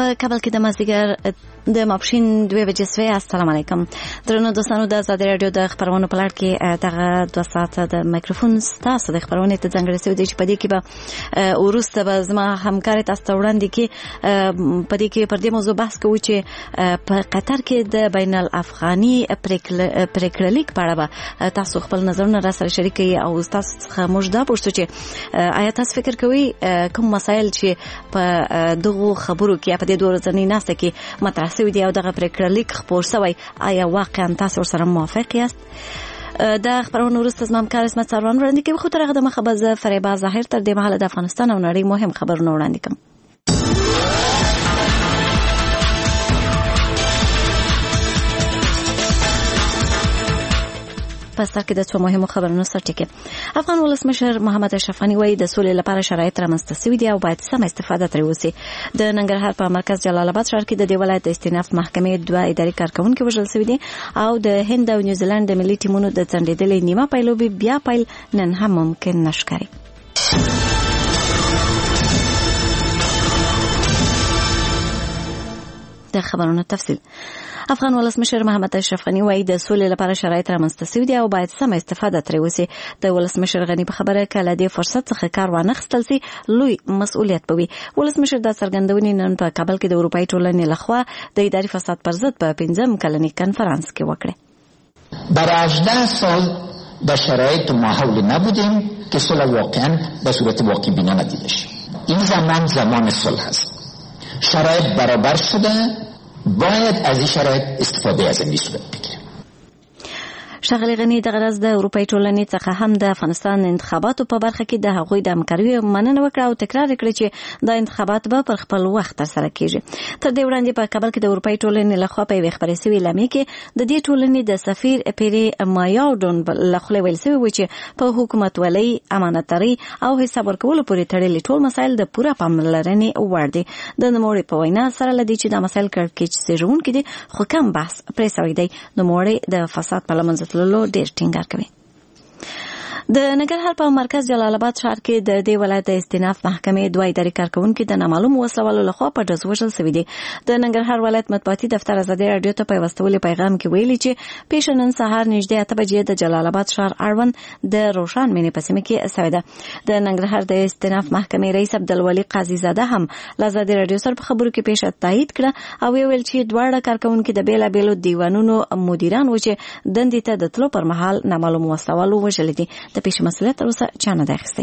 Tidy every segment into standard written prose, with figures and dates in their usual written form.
په کابل کې د مازدیګر د ماپښین 2 بجې سوی. السلام علیکم درنو دوستانو، د آزادي رادیو د خبرونو په لړ کې دغه 2 ساعته د مایکروفون ستاسو د خبرونې ته ځانګړی شوی دی چې په دې کې به وروسته به زما همکار تاسو ته وړاندې کې په دې کې پر دې موضوع بحث کوو چې په قطر کې د بین الافغاني پریکړه لیک په اړه به تاسو خپل نظرونه را سره شریک کړئ او تاسو څخه موږ دا پوښتنه چې آیا تاسو فکر کوئ کوم مسایل چې په دغه خبرو کې په دې 2 ورځې ناسته کې مطرح شوی دی او دغه پریکړه لیک خپور شوی، آیا واقعا تاسو سره موافق یاست؟ د خبرونو وروسته زما همکار اسمت سروان وړاندې کوي، خو تر هغه دمخه به زه فریبا ظاهر تر دې مهاله د افغانستان او نړۍ مهم خبرونه وړاندې کوم. پس تر کې د څو مهمو خبرونو سرټکی. افغان ولسمشر محمد اشرف غنی وايي د سولې لپاره شرایط رامنځته شوي دي او باید سم استفاده ترې وشي. د ننګرهار په مرکز جلال آباد ښار کې د دې ولایت د استیناف محکمې 2 اداري کارکونکي وژل شوي دي او د هند او نیوزیلند د ملي ټیمونو د څنډېدلې نیمه پیلوبي بیا پیل نن هم ممکن نشکاري. د خبرونو تفصیل. افغان ولسمشر محمد اشرف غنی وايي د سولې لپاره شرایط رامنځته شوي دي او باید سم استفاده ترې وشي. د ولسمشر غنی په خبره کله د فرصت څخه کار وانخستل سي لوی مسؤلیت بوي. ولسمشر د څرګندونې نن په کابل کې د اروپای ټولنې لخوا د اداري فساد پر ضد په 5م کلنی کنفرانس کې وکړه. برای 18 سال در شرایط ماحول نبودیم که صلح واقعا به صورت واقعی بینی ندیده شه. این زمان صلح است. شرایط برابر شده، باید از این شرایط استفاده از این صورت بگیریم. ښاغلي غني د غرض د اروپای ټولنې څخه هم د افغانستان انتخاباتو په برخه کې د هغوی د همکارۍ مننه وکړه او تکرار کړ چې د انتخابات به پر خپل وخت ترسره کیږي. تر دې وړاندې په کابل کې د اروپای ټولنې لخوا په یوه خبري سوي اعلامیه کې د دې ټولنې د سفیر پیری مایاودون لخوا ویل شوی و چې په حکومت ولۍ، امانتداري او حساب ورکولو پورې تړلي ټول مسایل د پوره پاملرنې وړ دي. د نوموړي په وینا سره لدی چې د مسایل کړکېچ سيزونکي دي خو کم بحث پرې شوی دی. نوموړي د فساد په لمنځه تللو ډېر ټینګار کوي. د ننګرهار په مرکز جلال آباد ښار کې د دې ولایت د استیناف محکمې 2 اداري کارکونکي د نامعلومو وسلوالو لخوا په ډز وژل شوي دي. د ننګرهار ولایت مطبوعاتي دفتر آزادي رادیو ته په وستولي پیغام کې ویلي چې پیش نن سهار نږدې 8 بجې د جلال آباد ښار اړوند د روشان مینې په سیمه کې شوې ده. د ننګرهار د استیناف محکمې رئیس عبدالولي قاضي زاده هم له آزادي رادیو سره په خبرو کې پیش تایید کړه او ویل چې دواړه کارکونکي د بیلابیلو دیوانونو مدیران و چې دندې ته د تلو پر مهال نامعلومو وسلوالو وژل دي. د پیش مسؤلیت تر اوسه چا نه دی اخیستی.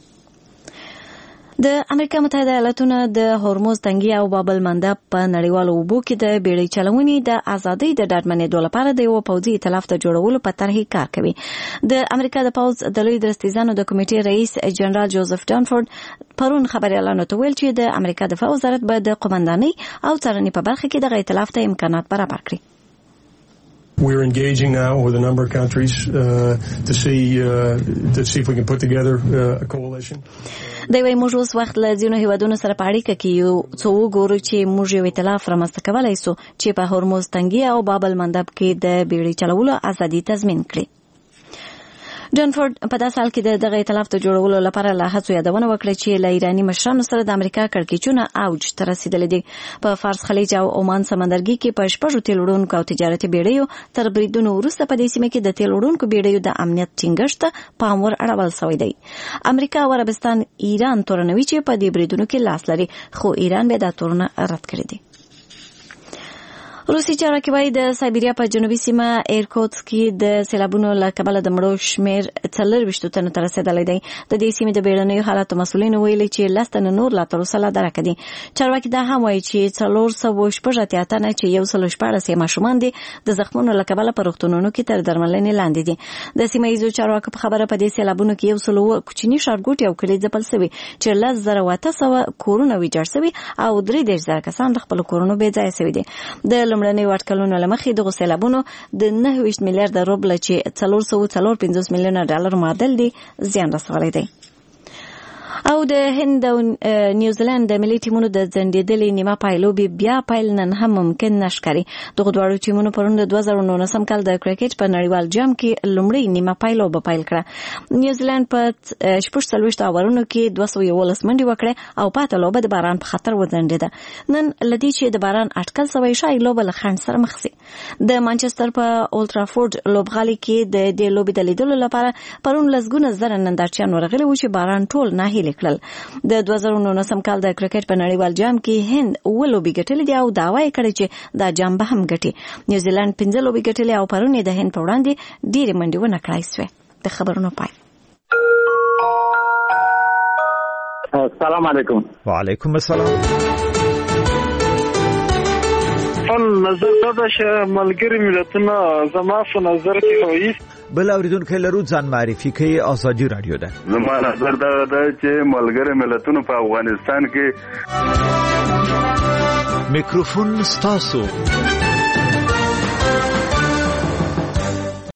د امریکا متحده ایالاتونو د هرمز تنګي او باب المندب په نړیوالو اوبو کې د بیړۍ چلونې د ازادۍ د ډاډمنېدو لپاره د یو پوځي ائتلاف د جوړولو په طرح کار کوي. د امریکا د پوځ د لوی درستیزانو د کمیټې رئیس جنرال جوزف ډانفورد پرون خبريالانو ته ویل چې د امریکا دفاع وزارت به د قومندانۍ او څارنې په برخه کې د ائتلاف ته امکانات برابر کړي. We're engaging now with a number of countries to see if we can put together a coalition. دوی وايي موږ اوس وخت له ځینو هیوادونو سره په اړیکه کې یو څو وګورو چې موږ یو ائتلاف رامنځته کولی سو چې په هرمز تنګي او باب المندب کې د بیړۍ چلولو ازادي تضمین کړي. ډانفورد په داسې حال کې دغه ائتلاف ته جوړولو لپاره له هڅو یادونه وکړه چې له ایراني مشرانو سره د امریکا کړکېچونه اوج ته رسیدلي دي. په فارس خلیج او عمان سمندرګي کې په 6 تیل وړونکو او تجارتي بیړیو تر بریدونو وروسته په دې سیمه کې د تیل وړونکو بیړیو د امنیت ټینګښت ته پام ور اړول شوی دی. امریکا او عربستان ایران تورنوي چې په دې بریدونو کې لاس لري، خو ایران به دا تورنه رد کړی دی. روسي چارواکي وايي د سایبریا په جنوبي سیمه ایرکوتسک کې د سیلابونو له کبله د مړو شمیر 24 تنو ته رسیدلی دی. د دې سیمې د بیړنیو حالاتو مسؤلین ویلي چې 10 تنه نور لا تر اوسه لا درک دي. چارواکي دا هم وايي چې 416 تنه چې 114 ماشومان دي د زخمونو له کبله په روغتونونو کې تر درملنې لاندې دي. د سیمه ییزو چارواکو په خبره په دې سیلابونو کې 100 کوچني ښارګوټي او کلي ځپل شوي چې 10,800 کورونه ویجاړ شوي او 3,000 کسان د خپل کورونو بې ځایه شوي دي. د لومړنۍ وټکلونو لمخې دغه سیلابونو د 9 میلیارډ روبل چې 454 میلیونه ډالر معادل دي زیان رسولی دی. او د هند او نیوزیلند د ملي ټیمونو د ځنډېدلې نیمه پایلوبې بیا پیل نن هم ممکن نشکري. دغه دواړو ټیمونو پرون د 2019 کال د کرکټ په نړیوال جام کې لومړی نیمه پایلوبه پیل کړه. نیوزیلند په 46 اورونو کې 211 منډې وکړې او پاته لوبه د باران په خطر وځنډېده. نن لدی چې د باران اټکل سوی شای لوبه له خنډ سره مخ شي. د مانچستر په اولټرافورد لوبغالي کې د دې لوبې د لیدلو لپاره پرون لسګونه زره نندارچیان ورغلي و چې باران ټول ناهیلي کړل. د 2019 کال د کرکټ په نړیوال جام کې هند 7 لوبې ګټلې دي او دعوا یې کړې چې دا جام به هم ګټي. نیوزیلند 15 لوبې ګټلې او پرون د هند په وړاندې ډېرې منډې ونه کړای سوې. د خبرونو پای. السلام علیکم. وعلیکم السلام. نظر دا چې ملګری ملتونه زما په نظر کې وایي بل اوریدونکو لرو ځان معرفي کوي. ازادي رادیو ده. زما نظر دا چې ملګری ملتونه په افغانستان کې میکروفون ستاسو.